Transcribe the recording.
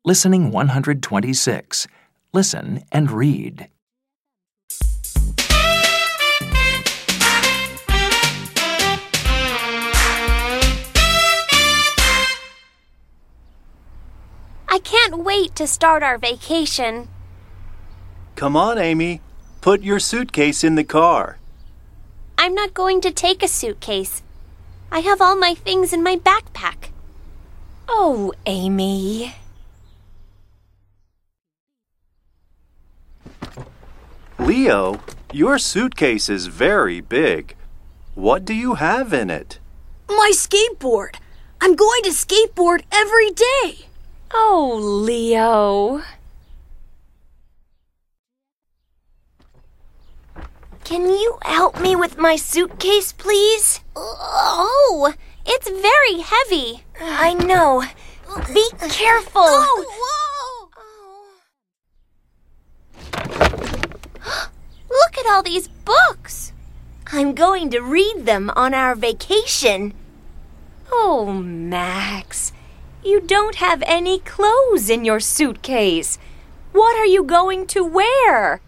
Listening 126. Listen and read. I can't wait to start our vacation. Come on, Amy. Put your suitcase in the car. I'm not going to take a suitcase. I have all my things in my backpack. Oh, Amy. Leo, your suitcase is very big. What do you have in it? My skateboard. I'm going to skateboard every day. Oh, Leo. Can you help me with my suitcase, please? Oh, it's very heavy. I know. Be careful. Whoa! Look at all these books. I'm going to read them on our vacation. Oh, Max. You don't have any clothes in your suitcase. What are you going to wear?